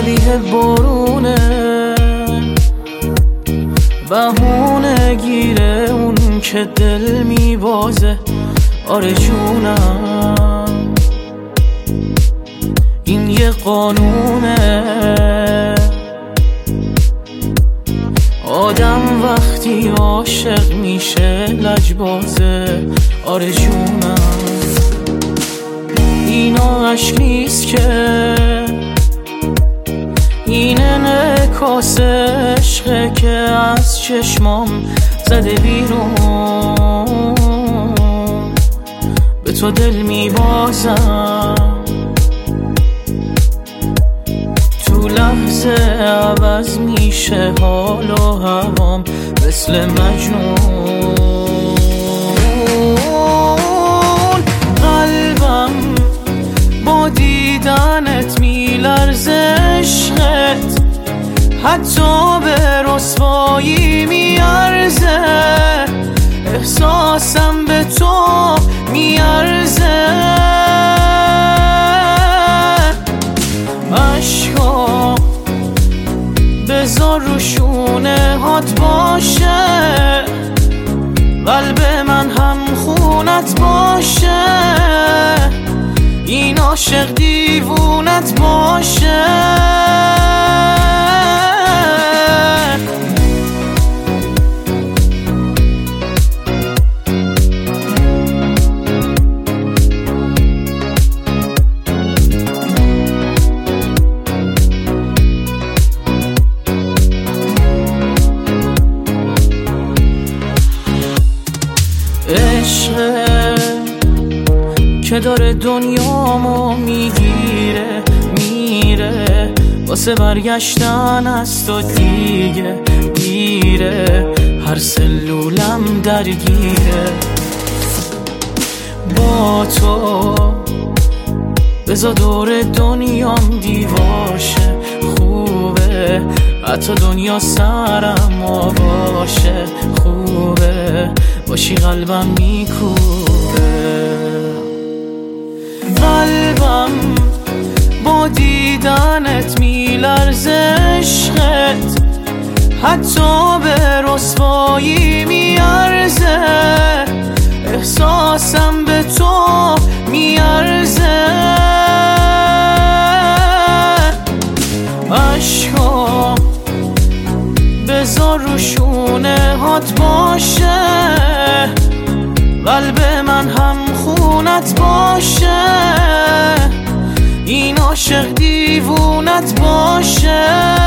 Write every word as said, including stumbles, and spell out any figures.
شبیه بارونه، بهونه گیره اون که دل میبازه. آره جونم این یه قانونه، آدم وقتی عاشق میشه لجبازه. آره جونم اینا عشق نیست که، این انعکاس عشقه که از چشمام زده بیرون. به تو دل میبازم، تو لحظه عوض میشه حال و هوام مثل مجنون. قلبم با دیدنت میلرزه، عشقت حتی به رسوایی میارزه. احساسم به تو میارزه، عشقا بذار رو شونه هات باشه، قلب من هم خونت باشه، این عاشق دیوونت باشه. عشقه که داره دنیامو میگیره میره، واسه برگشتن از تو دیگه دیره. هر سلولم درگیره با تو، بذار دور دنیام دیواشه. خوبه حتی دنیا سرم باشه، خوبه باشی قلبم میکوبه. قلبم با دیدنت میلرزه، عشقت حتی به رسوایی میارزه. احساسم به تو میارزه، عشقا بذار رو شونه هات باشه، قلب من هم خونت باشه، این عاشق دیوونت باشه.